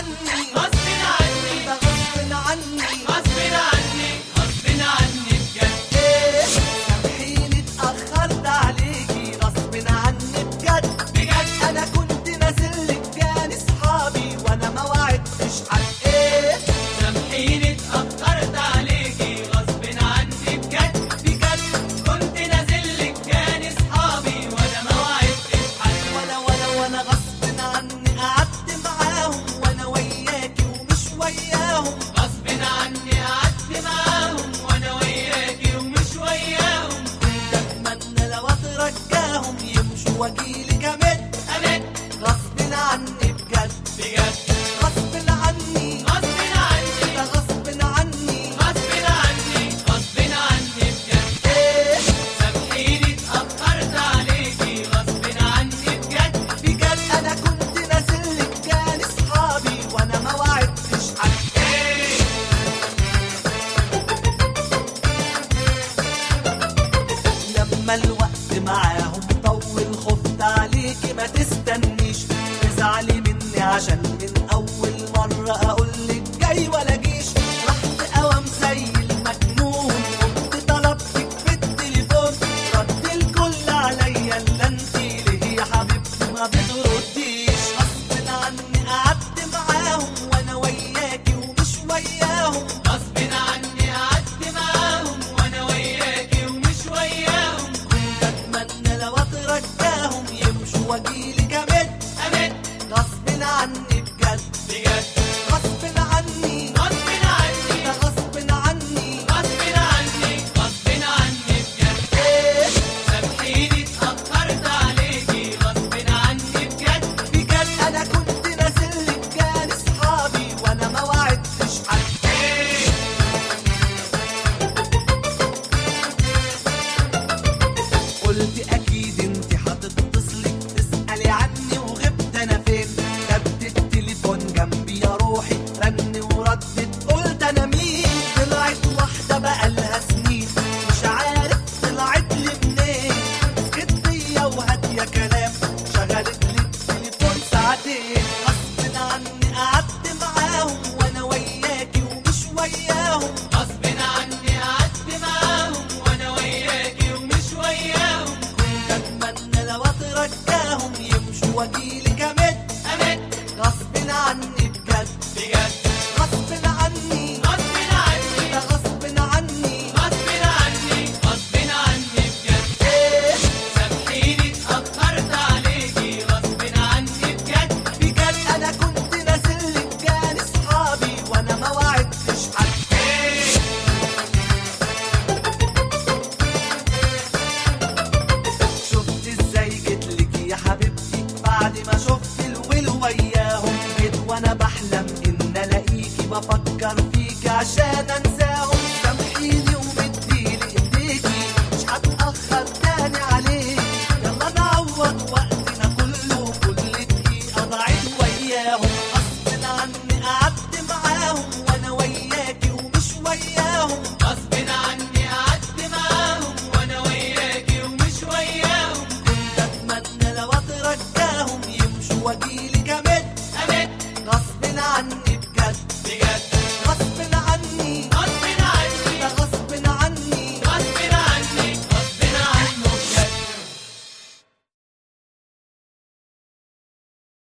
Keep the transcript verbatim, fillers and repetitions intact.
عني غصب عني ده غصب عني غصب عني غصب عني بجد. ايه سامحيني اتأخرت عليكي غصب عني بجد بجد انا كنت نازلك كان اصحابي وانا ما وعدتش حد. ايه سامحيني اتأخرت عليكي غصب عني بجد. بجد كنت نازلك كان اصحابي وانا ما وعدتش حد. وانا وانا وانا غصب عني قعدت معاهم وانا وياكي ومش وياهم. غصب عني قعدت معاهم وانا وياكي ومش وياهم. كنت اتمنى لو اترجاهم يمشوا واجيلك امد أمد غصب عني بجد بجد غصب عني غصب عني ده غصب عني. غصب عني غصب عني بجد. ايه سامحيني اتأخرت عليكي غصب عني بجد. بجد انا كنت نازلك كان اصحابي وانا ما وعدتش حد. لما الوقت معاهم طول خفت عليكي ما تستنيش تزعلي مني عشان من اول مرة اقولك جاي ولا جيش. رحت اوام زي المجنون قمت طلبتك في التليفون رد الكل عليا الا انتي ليه يا حبيبتي ما بترديش. غصب عني قعدت معاهم وانا وياكي ومش وياهم. غصب عني قعدت معاهم وانا وياكي ومش وياهم. كنت اتمنى لو اترجاهم يمشوا واجيلك امد أمد غصب عني بجد بجد غصب عني غصب عني ده غصب عني. غصب عني غصب عني بجد. ايه سامحيني اتأخرت عليكي غصب عني بجد. بجد انا كنت نازلك كان اصحابي وانا ما وعدتش حد. قلت اكيد انت هتتصلي تسالي عني وغبت انا فين. خدت التليفون جنبي يا روحي رن وردت قلت انا مين. طلعت واحده بقالها سنين مش عارف طلعت لي منين. مسكت فيا وهاديه كلام شغلت لي التليفون ساعتين. غصب عني قعدت معاهم وانا وياكي ومش وياهم. غصب عني قعدت معاهم وانا وياكي ومش وياهم. كنت اتمنى لو اترجاهم يمشوا واجيلك امد أمد غصب عني بجد بجد غصب عني غصب عني ده غصب عني. غصب عني غصب عني بجد. ايه سامحيني اتأخرت عليكي غصب عني بجد. بجد انا كنت نازلك كان اصحابي وانا ما وعدتش حد. شفت ازاي جيتلك يا حبيبتي بعد ما شفت الويل وياهم. جيت وانا بحلم ان الاقيكي بفكر فيكي عشان انساهم. سامحيني ومديلي ايديكي مش هتأخر تاني عليك. يلا نعوض وقتنا كله كل دقيقة ضاعت وياهم. غصب عني قعدت معاهم وانا وياكي ومش وياهم. غصب عني قعدت معاهم وانا وياكي ومش وياهم. كنت اتمنى لو اترجاهم يمشوا واجيلك امد أمد غصب عني بجد بجد